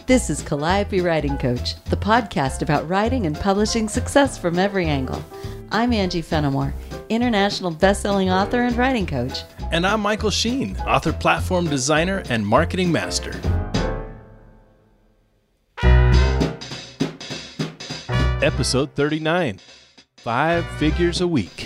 This is Calliope Writing Coach, the podcast about writing and publishing success from every angle. I'm Angie Fenimore, international best-selling author and writing coach. And I'm Michael Sheen, author, platform designer, and marketing master. Episode 39, 5 Figures a Week.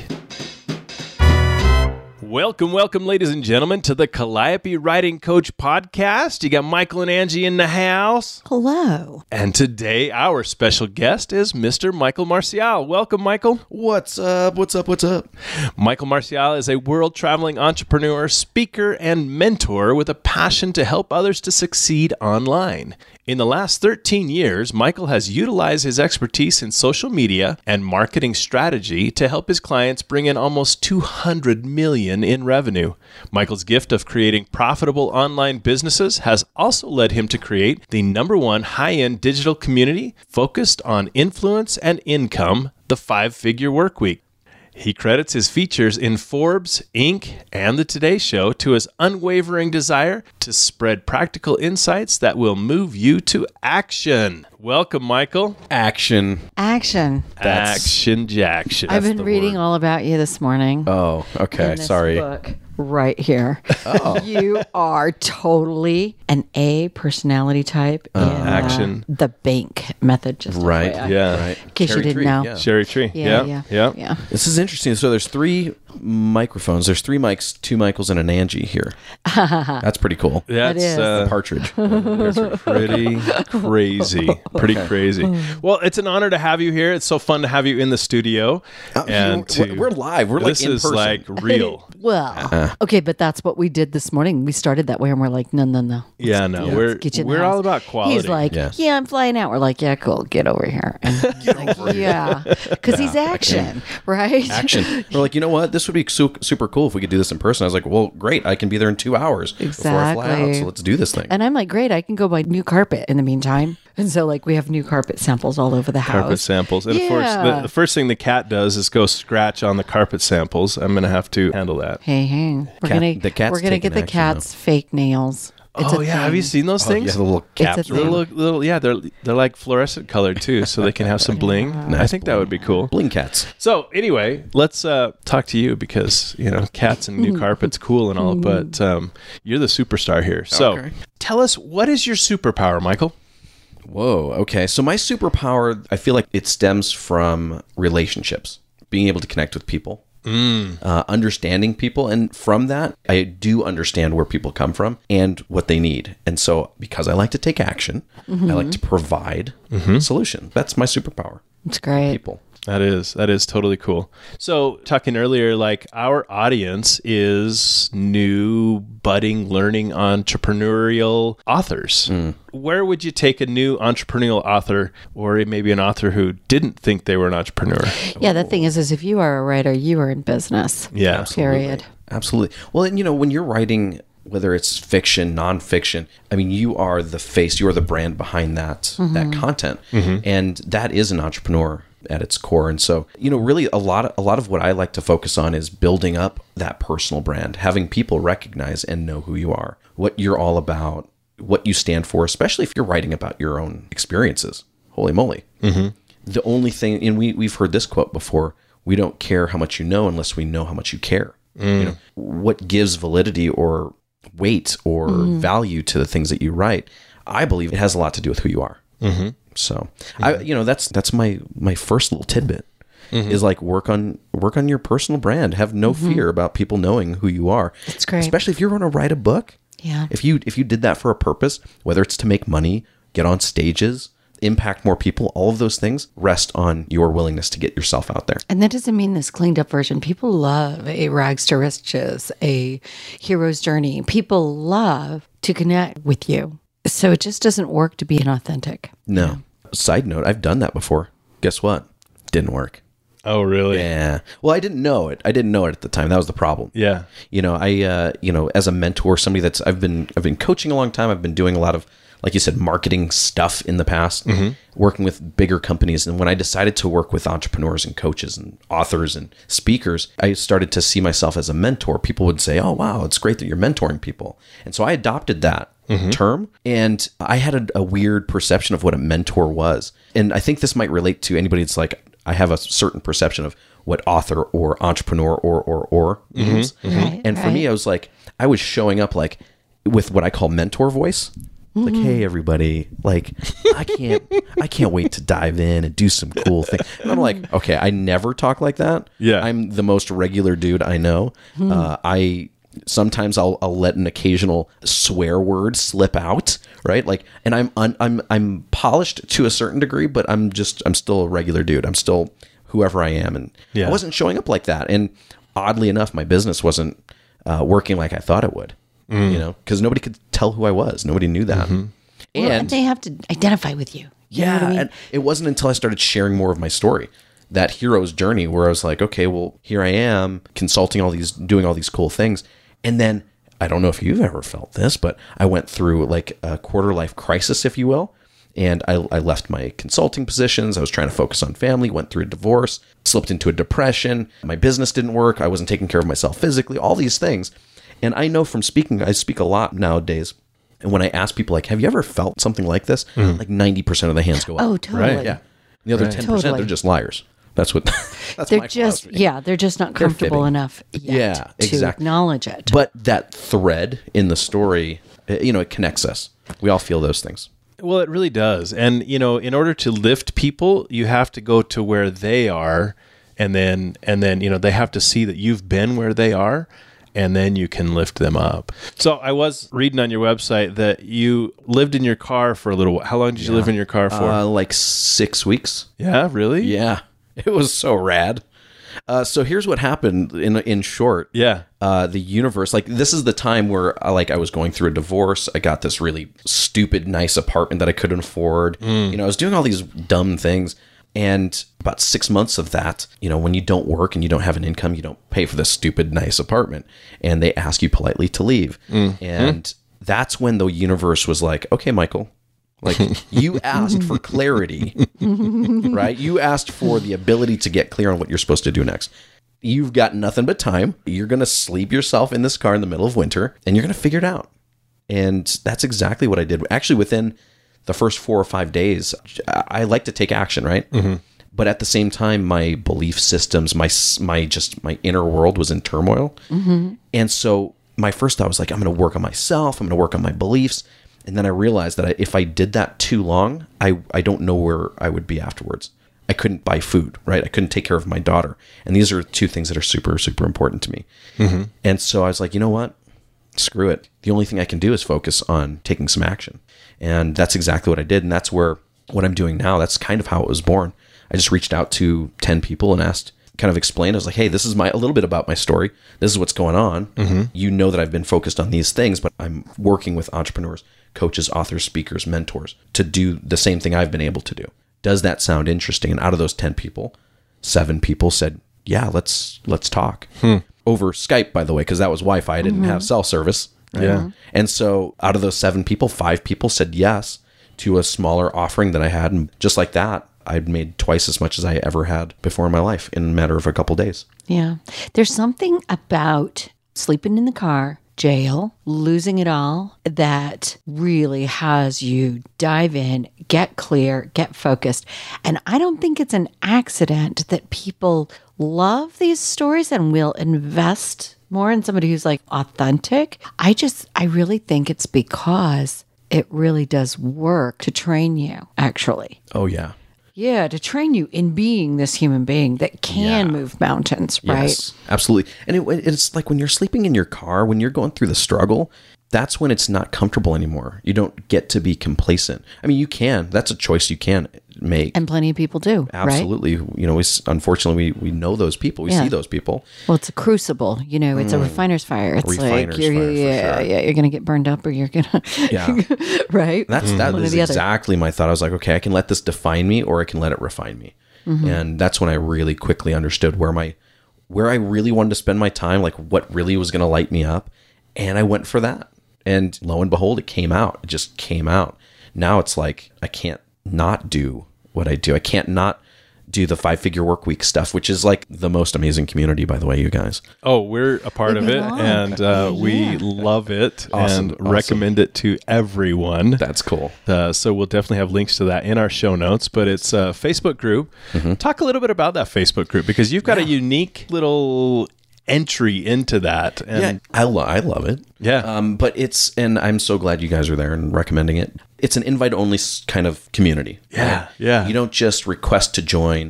Welcome, ladies and gentlemen, to the Calliope Writing Coach podcast. You got Michael and Angie in the house. Hello. And today, our special guest is Mr. Michael Marcial. Welcome, Michael. What's up? Michael Marcial is a world-traveling entrepreneur, speaker, and mentor with a passion to help others to succeed online. In the last 13 years, Michael has utilized his expertise in social media and marketing strategy to help his clients bring in almost $200 million in revenue. Michael's gift of creating profitable online businesses has also led him to create the #1 high-end digital community focused on influence and income, the 5-Figure Workweek. He credits his features in Forbes, Inc., and The Today Show to his unwavering desire to spread practical insights that will move you to action. Welcome, Michael. Action. Action. Action Jackson. I've been reading all about you this morning. Oh, okay. In this Sorry. book right here. Oh. You are totally an A personality type in action. The bank method. Just Right. FYI. Yeah. Right. In case you didn't Tree, know. yeah. Cherry Tree. Yeah. This is interesting. So there's 3 microphones. There's 3 mics, 2 Michaels, and an Angie here. That's pretty cool. That's is. Partridge. pretty crazy. Pretty crazy. Well, it's an honor to have you here. It's so fun to have you in the studio. We're live. We're like this in is person. like real. Well, okay, but that's what we did this morning. We started that way, and we're like, no. Yeah, no, Let's get you in the we're house. all about quality. He's like, yeah, I'm flying out. We're like, yeah, cool. Get over here. And he's like, yeah, because he's action, right? Action. We're like, you know what? This would be super cool if we could do this in person. I was like, well, great. I can be there in 2 hours before I fly out. Exactly. So let's do this thing. And I'm like, great, I can go buy new carpet in the meantime. And so, like, we have new carpet samples all over the house. Carpet samples. And of course, the first thing the cat does is go scratch on the carpet samples. I'm going to have to handle that. Hey, we're gonna taking get the action, cat's fake nails. It's Oh, a yeah. thing. Have you seen those things? Yeah, the little caps. It's a thing. Little, yeah, they're like fluorescent colored too, so they can have some bling. I think that would be cool. Bling cats. So anyway, let's talk to you because cats and new carpet's cool and all, but you're the superstar here. So Okay. tell us, what is your superpower, Michael? Whoa. Okay. So my superpower, I feel like it stems from relationships, being able to connect with people, understanding people. And from that, I do understand where people come from and what they need. And so because I like to take action, I like to provide a solution. That's my superpower. It's great. People. That is totally cool. So talking earlier, like our audience is new, budding, learning entrepreneurial authors. Where would you take a new entrepreneurial author or maybe an author who didn't think they were an entrepreneur? Yeah, the thing is if you are a writer, you are in business. Yeah. Period. Absolutely. Well, and when you're writing, whether it's fiction, nonfiction, I mean, you are the face, you are the brand behind that content. And that is an entrepreneur at its core. And so, really a lot of what I like to focus on is building up that personal brand, having people recognize and know who you are, what you're all about, what you stand for, especially if you're writing about your own experiences. Holy moly. The only thing, and we've heard this quote before, we don't care how much you know unless we know how much you care. What gives validity or weight or value to the things that you write, I believe it has a lot to do with who you are. So, that's my first little tidbit is like work on your personal brand. Have no fear about people knowing who you are. It's great. Especially if you're going to write a book. Yeah. If you did that for a purpose, whether it's to make money, get on stages, impact more people, all of those things rest on your willingness to get yourself out there. And that doesn't mean this cleaned up version. People love a rags to riches, a hero's journey. People love to connect with you. So it just doesn't work to be inauthentic. No. Side note, I've done that before. Guess what? Didn't work. Oh, really? Yeah. Well, I didn't know it. I didn't know it at the time. That was the problem. Yeah. As a mentor, somebody I've been coaching a long time. I've been doing a lot of, like you said, marketing stuff in the past, working with bigger companies. And when I decided to work with entrepreneurs and coaches and authors and speakers, I started to see myself as a mentor. People would say, oh, wow, it's great that you're mentoring people. And so I adopted that term. And I had a weird perception of what a mentor was. And I think this might relate to anybody that's like, I have a certain perception of what author or entrepreneur or means. Right, And for me, I was like, I was showing up like with what I call mentor voice. Like, hey, everybody, like, I can't wait to dive in and do some cool things. And I'm like, okay, I never talk like that. Yeah. I'm the most regular dude I know. Sometimes I'll let an occasional swear word slip out, right? Like, and I'm polished to a certain degree, but I'm still a regular dude. I'm still whoever I am. And I wasn't showing up like that. And oddly enough, my business wasn't working like I thought it would. You know, because nobody could tell who I was. Nobody knew that. And they have to identify with you. You know what I mean? And it wasn't until I started sharing more of my story, that hero's journey, where I was like, okay, well, here I am consulting doing all these cool things. And then, I don't know if you've ever felt this, but I went through like a quarter life crisis, if you will. And I left my consulting positions. I was trying to focus on family, went through a divorce, slipped into a depression. My business didn't work. I wasn't taking care of myself physically, all these things. And I know from speaking, I speak a lot nowadays. And when I ask people, like, have you ever felt something like this? Like 90% of the hands go up. Oh, totally. Right. Yeah. The other 10%, Totally. they're just liars. That's what, that's They're my just, philosophy. they're just not comfortable fibbing. enough yet to exactly. acknowledge it. But that thread in the story, it connects us. We all feel those things. Well, it really does. And, in order to lift people, you have to go to where they are. And then, they have to see that you've been where they are. And then you can lift them up. So I was reading on your website that you lived in your car for a little while. How long did you live in your car for? Like 6 weeks. Yeah, really? Yeah. It was so rad. So here's what happened in short. Yeah. The universe, like, this is the time where I was going through a divorce. I got this really stupid, nice apartment that I couldn't afford. I was doing all these dumb things. And about 6 months of that, when you don't work and you don't have an income, you don't pay for this stupid, nice apartment. And they ask you politely to leave. And that's when the universe was like, okay, Michael, like, you asked for clarity, right? You asked for the ability to get clear on what you're supposed to do next. You've got nothing but time. You're going to sleep yourself in this car in the middle of winter, and you're going to figure it out. And that's exactly what I did. Actually, within the first 4 or 5 days, I like to take action, right? But at the same time, my belief systems, my inner world was in turmoil. And so my first thought was like, I'm going to work on myself. I'm going to work on my beliefs. And then I realized that if I did that too long, I don't know where I would be afterwards. I couldn't buy food, right? I couldn't take care of my daughter. And these are two things that are super, super important to me. And so I was like, you know what? Screw it. The only thing I can do is focus on taking some action. And that's exactly what I did. And that's where what I'm doing now, that's kind of how it was born. I just reached out to 10 people and explained. I was like, hey, this is a little bit about my story. This is what's going on. You know that I've been focused on these things, but I'm working with entrepreneurs, coaches, authors, speakers, mentors to do the same thing I've been able to do. Does that sound interesting? And out of those 10 people, 7 people said, yeah, let's talk. Over Skype, by the way, because that was Wi-Fi. I didn't have cell service. Right? Yeah. And so out of those 7 people, 5 people said yes to a smaller offering that I had. And just like that, I'd made twice as much as I ever had before in my life in a matter of a couple days. Yeah. There's something about sleeping in the car, jail, losing it all, that really has you dive in, get clear, get focused. And I don't think it's an accident that people love these stories and will invest more in somebody who's like authentic. I really think it's because it really does work to train you, actually. Oh, yeah. Yeah, to train you in being this human being that can Yeah. move mountains, right? Yes, absolutely. And it's like when you're sleeping in your car, when you're going through the struggle, that's when it's not comfortable anymore. You don't get to be complacent. I mean, you can. That's a choice you can make. And plenty of people do, right? Absolutely. Unfortunately, we know those people. We Yeah. see those people. Well, it's a crucible, it's a refiner's fire. It's Refiner's like, you're fire, for sure. you're going to get burned up or you're going to, Yeah. right? That One or is the other. exactly my thought. I was like, okay, I can let this define me or I can let it refine me. And that's when I really quickly understood where I really wanted to spend my time, like what really was going to light me up. And I went for that. And lo and behold, it came out. It just came out. Now it's like, I can't not do what I do. I can't not do the 5-Figure Workweek stuff, which is like the most amazing community, by the way, you guys. Oh, we're a part of it, and we love it and recommend it to everyone. That's cool. So we'll definitely have links to that in our show notes, but it's a Facebook group. Talk a little bit about that Facebook group, because you've got a unique little entry into that. And I love it. Yeah. But and I'm so glad you guys are there and recommending it. It's an invite-only kind of community. Yeah. Right? Yeah. You don't just request to join.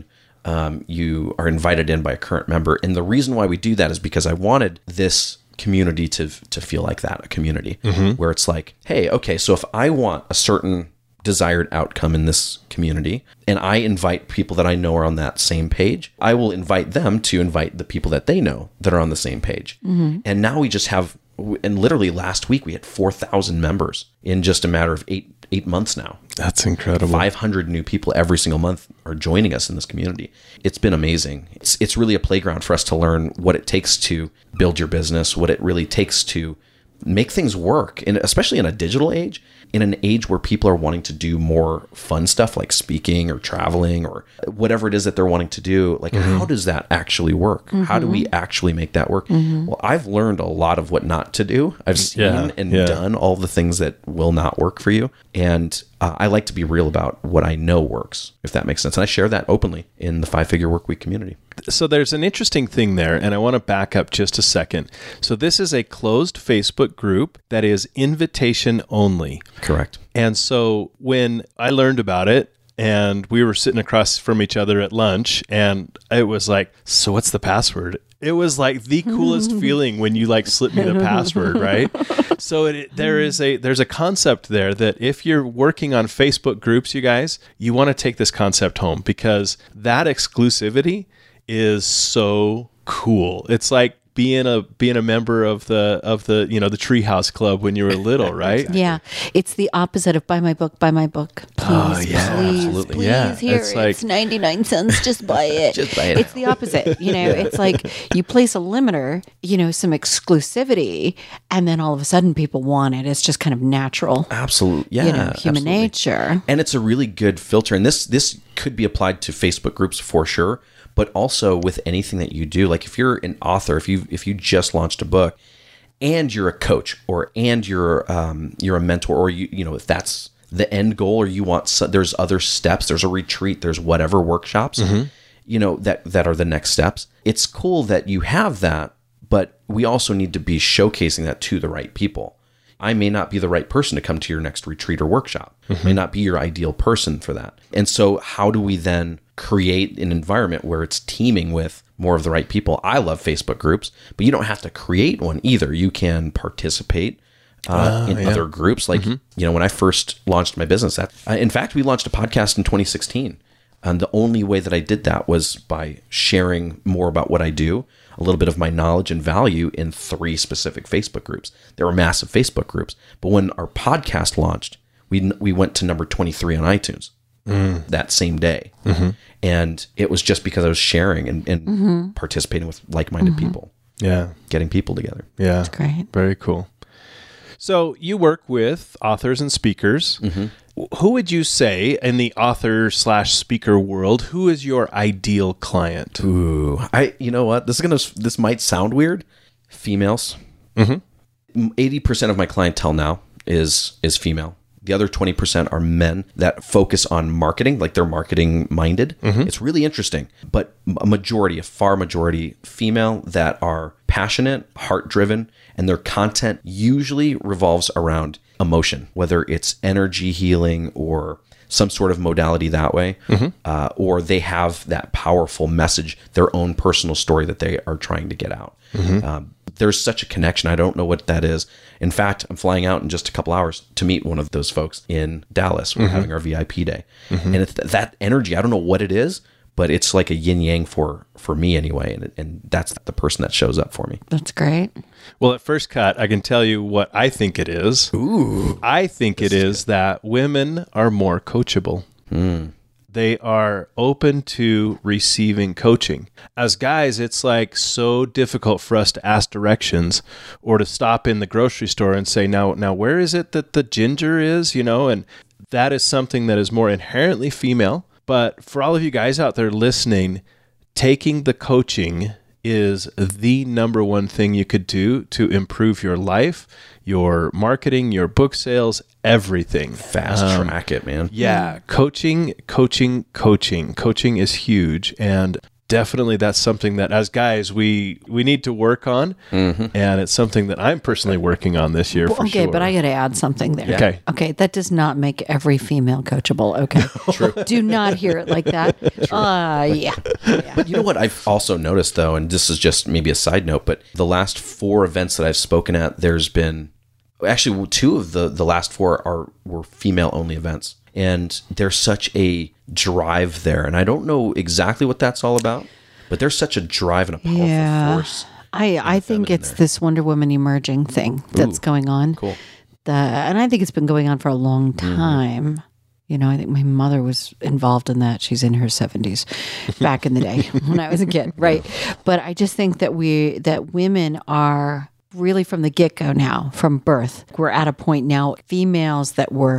You are invited in by a current member. And the reason why we do that is because I wanted this community to feel like that, a community where it's like, hey, okay, so if I want a certain desired outcome in this community, and I invite people that I know are on that same page, I will invite them to invite the people that they know that are on the same page. And now we just have, and literally last week we had 4,000 members in just a matter of eight months now. That's incredible. 500 new people every single month are joining us in this community. It's been amazing. It's really a playground for us to learn what it takes to build your business, what it really takes to make things work, and especially in a digital age, in an age where people are wanting to do more fun stuff like speaking or traveling or whatever it is that they're wanting to do. Like, how does that actually work? How do we actually make that work? Well, I've learned a lot of what not to do. I've seen and done all the things that will not work for you. And I like to be real about what I know works, if that makes sense. And I share that openly in the 5-Figure Workweek community. So there's an interesting thing there, and I want to back up just a second. So this is a closed Facebook group that is invitation only. Correct. And so when I learned about it, and we were sitting across from each other at lunch, and it was like, so what's the password? It was like the coolest feeling when you like slip me the password, right? So there's a concept there that if you're working on Facebook groups, you guys, you want to take this concept home, because that exclusivity is so cool. It's like being a member of the the Treehouse Club when you were little, right? Exactly. Yeah, it's the opposite of buy my book, please, absolutely. please, here it's 99 cents, just buy it. Just buy it. It's the opposite, it's like you place a limiter, some exclusivity, and then all of a sudden people want it. It's just kind of natural. Absolutely, yeah, human absolutely. nature, and it's a really good filter. And this could be applied to Facebook groups for sure, but also with anything that you do. Like if you're an author, if you just launched a book, and you're a coach, and you're a mentor, or if that's the end goal, or you want there's other steps, there's a retreat, there's whatever workshops, that are the next steps. It's cool that you have that, but we also need to be showcasing that to the right people. I may not be the right person to come to your next retreat or workshop. May not be your ideal person for that. And so how do we then create an environment where it's teaming with more of the right people? I love Facebook groups, but you don't have to create one either. You can participate in other groups. Like, when I first launched my business, in fact, we launched a podcast in 2016. And the only way that I did that was by sharing more about what I do, a little bit of my knowledge and value in 3 specific Facebook groups. They were massive Facebook groups. But when our podcast launched, we went to number 23 on iTunes that same day. And it was just because I was sharing and participating with like-minded people. Yeah. Getting people together. Yeah. That's great. Very cool. So you work with authors and speakers. Who would you say in the author/speaker world, who is your ideal client? Ooh, you know what? This might sound weird. Females. 80% of my clientele now is female. The other 20% are men that focus on marketing, like they're marketing minded. It's really interesting, but a far majority female that are passionate, heart driven, and their content usually revolves around emotion, whether it's energy healing or some sort of modality that way, or they have that powerful message, their own personal story that they are trying to get out. There's such a connection. I don't know what that is. In fact, I'm flying out in just a couple hours to meet one of those folks in Dallas. We're having our VIP day. And it's that energy. I don't know what it is, but it's like a yin yang for me anyway. And that's the person that shows up for me. That's great. Well, at first cut, I can tell you what I think it is. Ooh. I think it is that women are more coachable. They are open to receiving coaching. As guys, it's like so difficult for us to ask directions or to stop in the grocery store and say, now where is it that the ginger is? And that is something that is more inherently female. But for all of you guys out there listening, taking the coaching is the number one thing you could do to improve your life, your marketing, your book sales, everything. Fast track it, man. Yeah. Coaching is huge. And definitely that's something that as guys, we need to work on. And it's something that I'm personally working on this year for sure. Okay, but I got to add something there. Okay. Okay, that does not make every female coachable. Okay. True. Do not hear it like that. Yeah. But you know what I've also noticed, though, and this is just maybe a side note, but the last 4 events that I've spoken at, there's been actually 2 of the last 4 were female-only events. And there's such a drive there. And I don't know exactly what that's all about, but there's such a drive and a powerful force. I think it's this Wonder Woman emerging thing that's going on. Cool. And I think it's been going on for a long time. You know, I think my mother was involved in that. She's in her 70s back in the day when I was a kid, right? But I just think that women are really from the get-go now, from birth. We're at a point now, females that were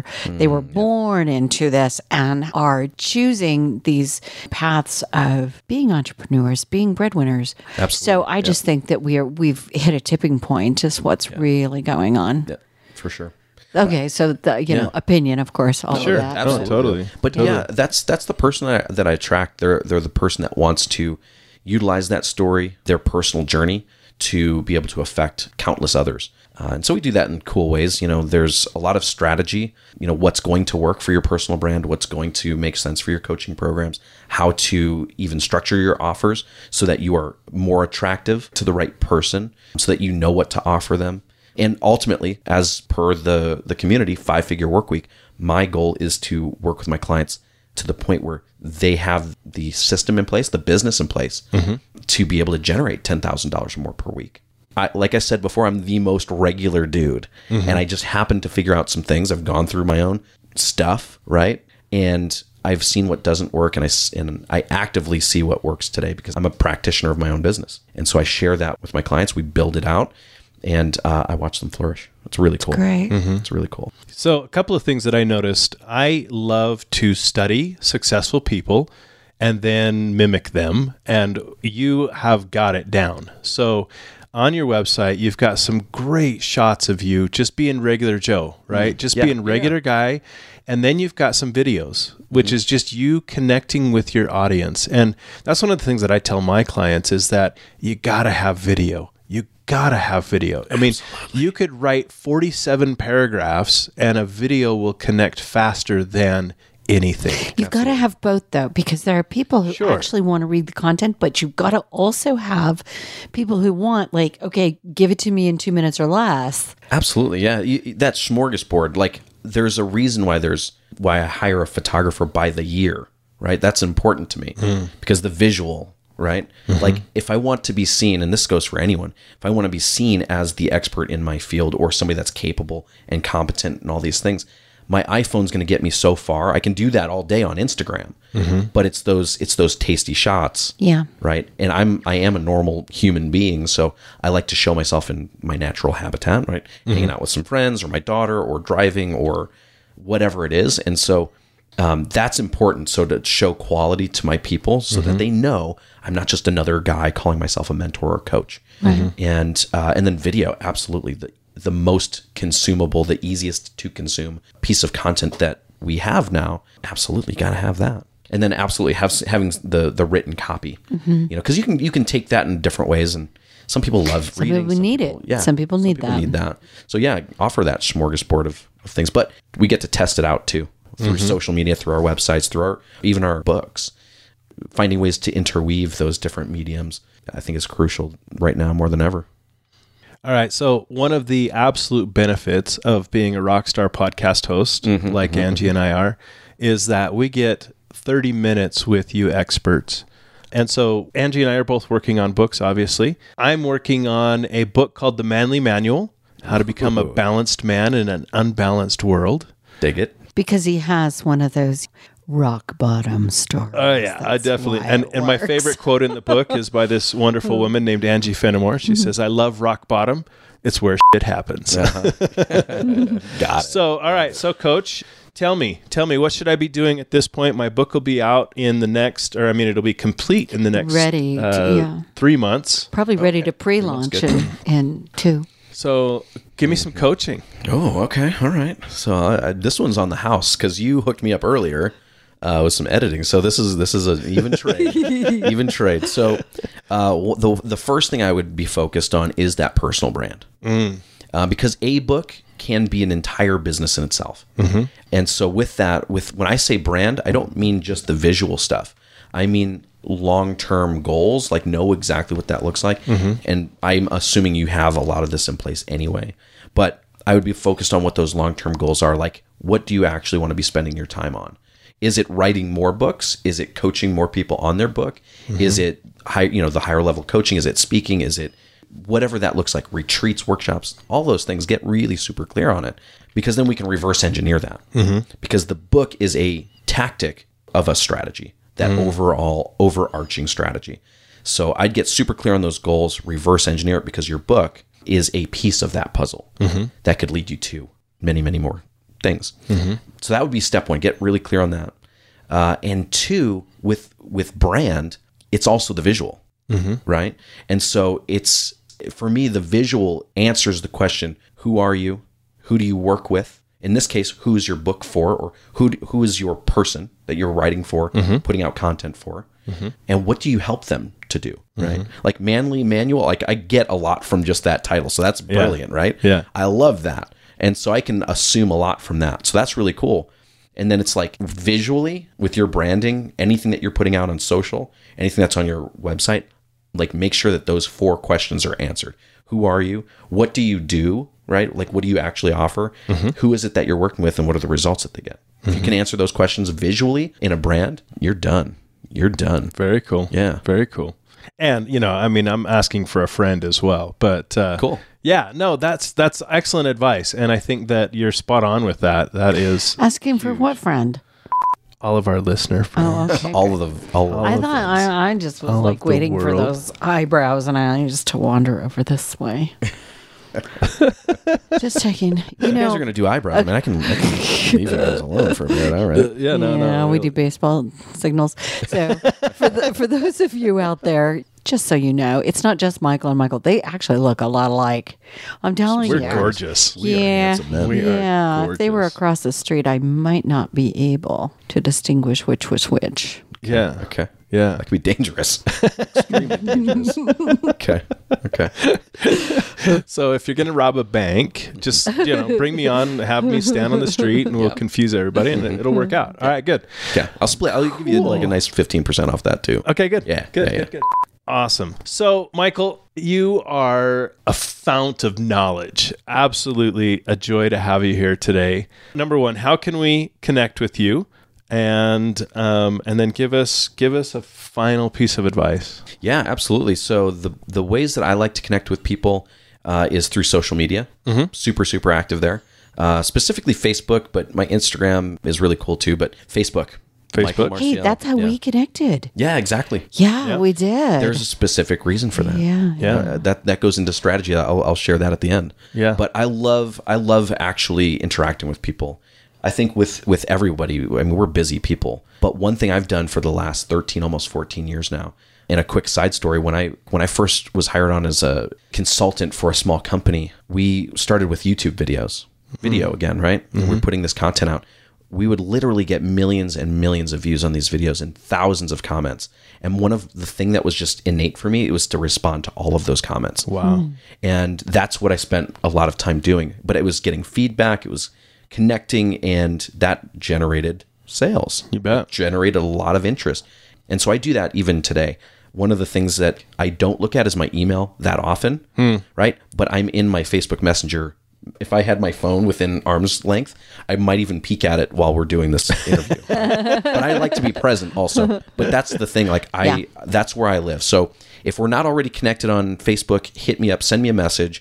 born into this and are choosing these paths of being entrepreneurs, being breadwinners. Absolutely. So I just think that we've hit a tipping point, just what's really going on. Yeah, for sure. Okay, so the opinion, of course, all of that. Absolutely. Oh, totally. But yeah, that's the person that I attract. They're the person that wants to utilize that story, their personal journey, to be able to affect countless others. And so we do that in cool ways. You know, there's a lot of strategy, you know, what's going to work for your personal brand, what's going to make sense for your coaching programs, how to even structure your offers so that you are more attractive to the right person, so that you know what to offer them. And ultimately, as per the community, 5-figure work week, my goal is to work with my clients to the point where they have the system in place, the business in place, to be able to generate $10,000 or more per week. Like I said before, I'm the most regular dude, and I just happen to figure out some things. I've gone through my own stuff, right? And I've seen what doesn't work, and I actively see what works today because I'm a practitioner of my own business. And so I share that with my clients. We build it out, and I watch them flourish. It's really cool. Great. It's really cool. So a couple of things that I noticed. I love to study successful people and then mimic them. And you have got it down. So on your website, you've got some great shots of you just being regular Joe, right? Just being regular guy. And then you've got some videos, which is just you connecting with your audience. And that's one of the things that I tell my clients is that you got to have video. Gotta have video. I mean, you could write 47 paragraphs and a video will connect faster than anything. You've got to have both, though, because there are people who actually want to read the content, but you've got to also have people who want, like, okay, give it to me in 2 minutes or less. Absolutely, yeah. That smorgasbord, like, there's a reason why I hire a photographer by the year, right? That's important to me because the visual, right? Like if I want to be seen, and this goes for anyone, if I want to be seen as the expert in my field or somebody that's capable and competent and all these things, my iPhone's going to get me so far. I can do that all day on Instagram, but it's those tasty shots, right? And I am a normal human being, so I like to show myself in my natural habitat, right? Hanging out with some friends or my daughter or driving or whatever it is, and so that's important. So to show quality to my people so that they know I'm not just another guy calling myself a mentor or coach. And then video, absolutely the most consumable, the easiest to consume piece of content that we have now. Absolutely got to have that. And then absolutely having the written copy, you know, because you can take that in different ways, and some people love reading. Some people need it. Yeah, some people need that. So yeah, offer that smorgasbord of things, but we get to test it out too. Through social media, through our websites, through even our books. Finding ways to interweave those different mediums, I think, is crucial right now more than ever. All right. So one of the absolute benefits of being a Rockstar podcast host, like Angie and I are, is that we get 30 minutes with you experts. And so Angie and I are both working on books, obviously. I'm working on a book called The Manly Manual, How to Become a Balanced Man in an Unbalanced World. Dig it. Because he has one of those rock bottom stories. Oh, yeah, I definitely. And my favorite quote in the book is by this wonderful woman named Angie Fenimore. She says, I love rock bottom. It's where shit happens. Got it. So, all right. So, Coach, tell me, what should I be doing at this point? My book will be out in the next, it'll be complete in the next Ready to, 3 months. Probably ready to pre-launch in 2. So give me some coaching. Oh, okay. All right. So this one's on the house because you hooked me up earlier with some editing. So this is an even trade. Even trade. So the first thing I would be focused on is that personal brand. Because a book can be an entire business in itself. And so with when I say brand, I don't mean just the visual stuff. I mean long-term goals, like know exactly what that looks like. And I'm assuming you have a lot of this in place anyway. But I would be focused on what those long-term goals are. Like, what do you actually want to be spending your time on? Is it writing more books? Is it coaching more people on their book? Is it the higher level coaching? Is it speaking? Is it whatever that looks like, retreats, workshops, all those things? Get really super clear on it, because then we can reverse engineer that. Because the book is a tactic of a strategy, that overall overarching strategy. So I'd get super clear on those goals, reverse engineer it, because your book is a piece of that puzzle that could lead you to many, many more things. So that would be step 1, get really clear on that. And 2, with brand, it's also the visual, right? And so it's, for me, the visual answers the question, who are you? Who do you work with? In this case, who is your book for, or who is your person that you're writing for, putting out content for, and what do you help them to do, right? Like Manly Manual, like I get a lot from just that title, so that's brilliant, right? Yeah, I love that, and so I can assume a lot from that. So that's really cool. And then it's like visually with your branding, anything that you're putting out on social, anything that's on your website, like make sure that those 4 questions are answered. Who are you? What do you do? Right? Like, what do you actually offer? Who is it that you're working with, and what are the results that they get? If you can answer those questions visually in a brand, you're done. You're done. Very cool. Yeah. Very cool. And, I'm asking for a friend as well, but cool. Yeah, no, that's excellent advice. And I think that you're spot on with that. That is asking for what friend? All of our listener friends. Oh, okay. I thought I just was like waiting for those eyebrows and I just to wander over this way. Just checking. You guys are going to do eyebrows. I mean, I can leave you guys alone for a minute. All right. No. We do baseball signals. So for those of you out there, just so you know, it's not just Michael and Michael. They actually look a lot alike. I'm telling you. We're gorgeous. We are gorgeous. If they were across the street, I might not be able to distinguish which was which. Yeah. Okay. Yeah. That could be dangerous. Extremely dangerous. Okay. So if you're going to rob a bank, just, bring me on, have me stand on the street, and we'll confuse everybody, and it'll work out. All right, good. Okay. I'll give you like a nice 15% off that too. Okay, good. Yeah. Good. Awesome. So, Michael, you are a fount of knowledge. Absolutely a joy to have you here today. Number 1, how can we connect with you? And then give us a final piece of advice. Yeah, absolutely. So the ways that I like to connect with people is through social media. Super, super active there. Specifically Facebook, but my Instagram is really cool too. But Facebook. Hey, that's how we connected. Yeah, exactly. Yeah, we did. There's a specific reason for that. Yeah. That goes into strategy. I'll share that at the end. Yeah. But I love actually interacting with people. I think with everybody, I mean, we're busy people. But one thing I've done for the last 13, almost 14 years now, and a quick side story, when I first was hired on as a consultant for a small company, we started with YouTube videos. Video again, right? We're putting this content out. We would literally get millions and millions of views on these videos and thousands of comments. And one of the thing that was just innate for me, it was to respond to all of those comments. Wow. And that's what I spent a lot of time doing. But it was getting feedback, it was connecting, and that generated sales. You bet. It generated a lot of interest. And so I do that even today. One of the things that I don't look at is my email that often, right? But I'm in my Facebook Messenger. If I had my phone within arm's length, I might even peek at it while we're doing this interview. But I like to be present also. But that's the thing. Like that's where I live. So if we're not already connected on Facebook, hit me up, send me a message.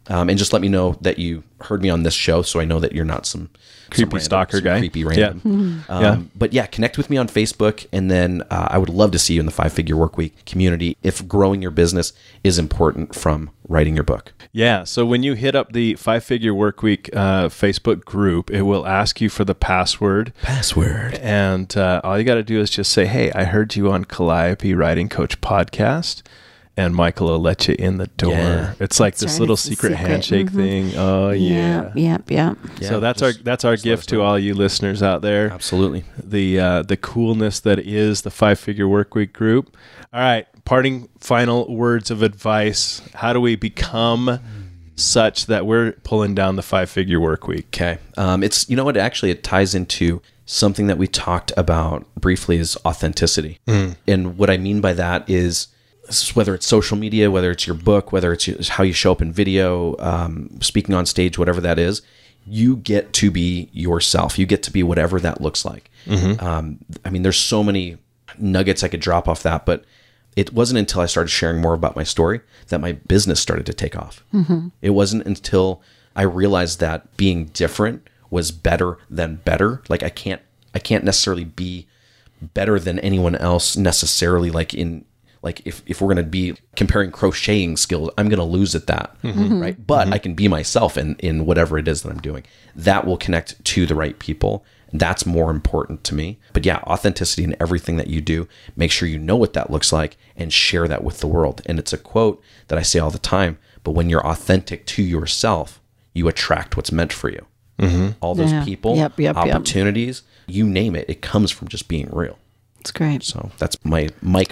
And just let me know that you heard me on this show, so I know that you're not some creepy random, stalker guy. Creepy random. But yeah, connect with me on Facebook, and then I would love to see you in the 5-Figure Workweek community if growing your business is important from writing your book. Yeah. So when you hit up the 5-Figure Workweek Facebook group, it will ask you for the password. And all you got to do is just say, hey, I heard you on Calliope Writing Coach podcast. And Michael will let you in the door. Yeah. It's like this little secret handshake thing. Oh yeah. Yeah. So that's our gift to all you listeners out there. Absolutely. The coolness that is the 5-Figure Workweek group. All right, parting final words of advice. How do we become such that we're pulling down the 5-Figure Workweek? Okay. It's, you know what, actually it ties into something that we talked about briefly, is authenticity. And what I mean by that is, whether it's social media, whether it's your book, whether it's how you show up in video, speaking on stage, whatever that is, you get to be yourself. You get to be whatever that looks like. I mean, there's so many nuggets I could drop off that, but it wasn't until I started sharing more about my story that my business started to take off. It wasn't until I realized that being different was better than better. Like I can't necessarily be better than anyone else necessarily, like if we're going to be comparing crocheting skills, I'm going to lose at that, right? But I can be myself in whatever it is that I'm doing. That will connect to the right people. That's more important to me. But yeah, authenticity in everything that you do. Make sure you know what that looks like and share that with the world. And it's a quote that I say all the time, but when you're authentic to yourself, you attract what's meant for you. All those people, opportunities, you name it, it comes from just being real. It's great. So that's my mic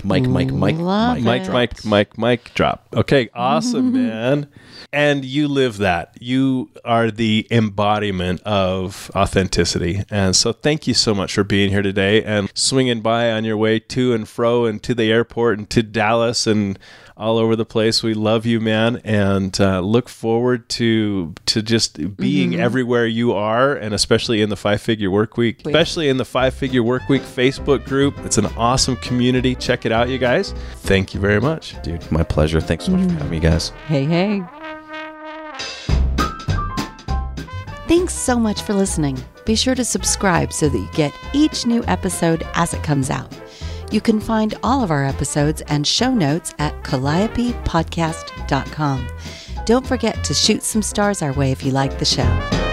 drop. Okay, awesome, man. And you live that. You are the embodiment of authenticity. And so thank you so much for being here today and swinging by on your way to and fro and to the airport and to Dallas and all over the place. We love you, man, and look forward to just being everywhere you are, and especially in the 5-Figure Workweek, especially in the 5-Figure Workweek Facebook group. It's an awesome community. Check it out, you guys. Thank you very much. Dude, my pleasure. Thanks so much for having me, guys. Hey. Thanks so much for listening. Be sure to subscribe so that you get each new episode as it comes out. You can find all of our episodes and show notes at calliopepodcast.com. Don't forget to shoot some stars our way if you like the show.